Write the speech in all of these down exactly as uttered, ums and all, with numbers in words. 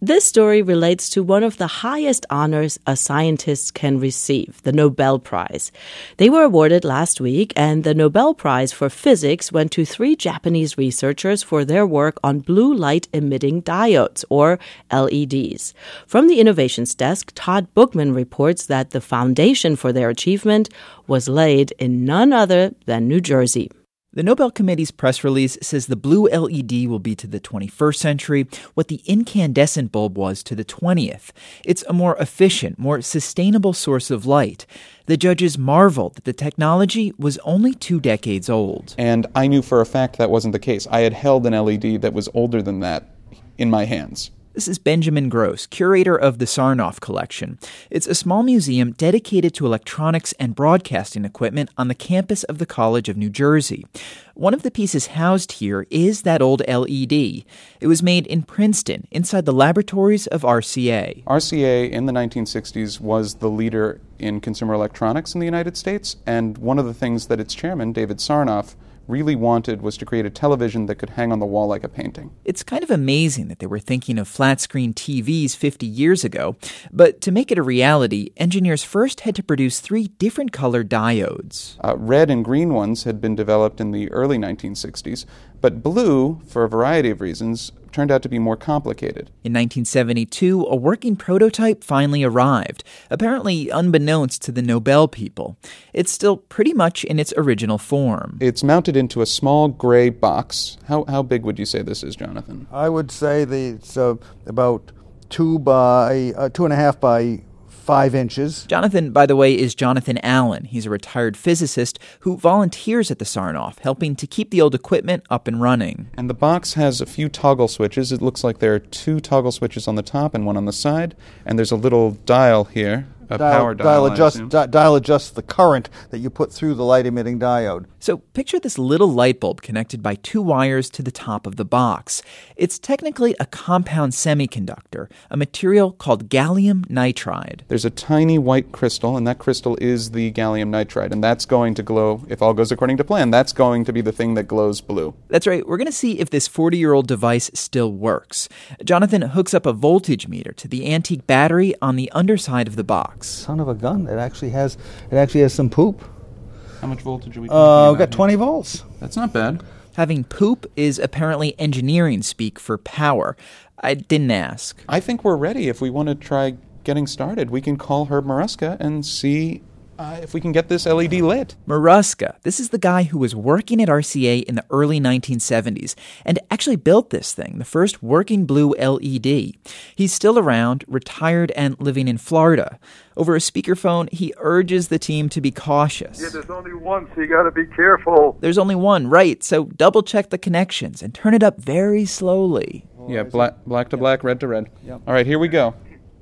This story relates to one of the highest honors a scientist can receive, the Nobel Prize. They were awarded last week, and the Nobel Prize for Physics went to three Japanese researchers for their work on blue light-emitting diodes, or L E Ds. From the Innovations Desk, Todd Bookman reports that the foundation for their achievement was laid in none other than New Jersey. The Nobel Committee's press release says the blue L E D will be to the twenty-first century what the incandescent bulb was to the twentieth. It's a more efficient, more sustainable source of light. The judges marveled that the technology was only two decades old. And I knew for a fact that wasn't the case. I had held an L E D that was older than that in my hands. This is Benjamin Gross, curator of the Sarnoff Collection. It's a small museum dedicated to electronics and broadcasting equipment on the campus of the College of New Jersey. One of the pieces housed here is that old L E D. It was made in Princeton, inside the laboratories of R C A. R C A in the nineteen sixties was the leader in consumer electronics in the United States, and one of the things that its chairman, David Sarnoff, really wanted was to create a television that could hang on the wall like a painting. It's kind of amazing that they were thinking of flat-screen T Vs fifty years ago, but to make it a reality, engineers first had to produce three different color diodes. Uh, red and green ones had been developed in the early nineteen sixties, but blue, for a variety of reasons, turned out to be more complicated. In nineteen seventy-two, a working prototype finally arrived, apparently unbeknownst to the Nobel people. It's still pretty much in its original form. It's mounted into a small gray box. How how big would you say this is, Jonathan? I would say the, it's uh, about two by uh, two and a half by five inches. Jonathan, by the way, is Jonathan Allen. He's a retired physicist who volunteers at the Sarnoff, helping to keep the old equipment up and running. And the box has a few toggle switches. It looks like there are two toggle switches on the top and one on the side. And there's a little dial here, a dial, power dial. Dial, adjust, di- dial adjusts the current that you put through the light-emitting diode. So picture this little light bulb connected by two wires to the top of the box. It's technically a compound semiconductor, a material called gallium nitride. There's a tiny white crystal, and that crystal is the gallium nitride, and that's going to glow, if all goes according to plan, that's going to be the thing that glows blue. That's right. We're going to see if this forty-year-old device still works. Jonathan hooks up a voltage meter to the antique battery on the underside of the box. Son of a gun! It actually has it actually has some poop. How much voltage are we talking uh, about? We've got twenty volts. That's not bad. Having poop is apparently engineering speak for power. I didn't ask. I think we're ready. If we want to try getting started, we can call Herb Maruska and see uh, if we can get this L E D lit. Maruska, this is the guy who was working at R C A in the early nineteen seventies and actually built this thing, the first working blue L E D. He's still around, retired and living in Florida. Over a speakerphone, he urges the team to be cautious. Yeah, there's only one, so you got to be careful. There's only one, right, so double-check the connections and turn it up very slowly. Yeah, black, black to black, red to red. Yep. All right, here we go.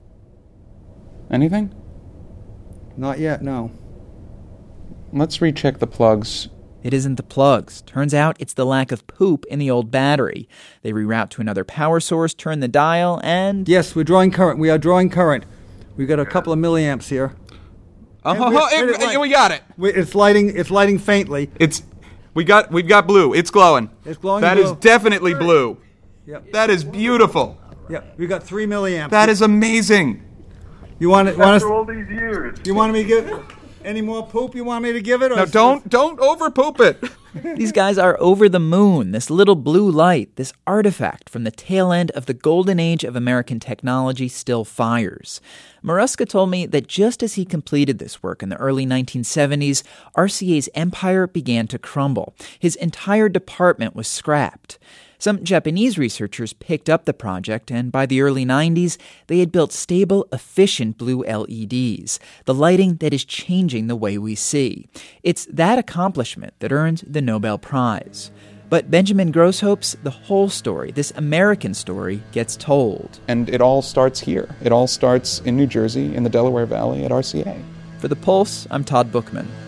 Anything? Not yet, no. Let's recheck the plugs. It isn't the plugs. Turns out it's the lack of poop in the old battery. They reroute to another power source, turn the dial, and... Yes, we're drawing current. We are drawing current. We've got a couple of milliamps here. Oh, And we- oh, and it- it light- we got it. We- It's lighting. It's lighting faintly. It's we got we've got blue. It's glowing. It's glowing That blue. is definitely blue. Yep. That is beautiful. Yep. We got three milliamps. That is amazing. You want it? Want us? After all these years. You want me to give any more poop? You want me to give it? Or Now don't don't over poop it. These guys are over the moon, this little blue light, this artifact from the tail end of the golden age of American technology still fires. Maruska told me that just as he completed this work in the early nineteen seventies, R C A's empire began to crumble. His entire department was scrapped. Some Japanese researchers picked up the project, and by the early nineties, they had built stable, efficient blue L E Ds, the lighting that is changing the way we see. It's that accomplishment that earned the Nobel Prize. But Benjamin Gross hopes the whole story, this American story, gets told. And it all starts here. It all starts in New Jersey, in the Delaware Valley, at R C A. For The Pulse, I'm Todd Bookman.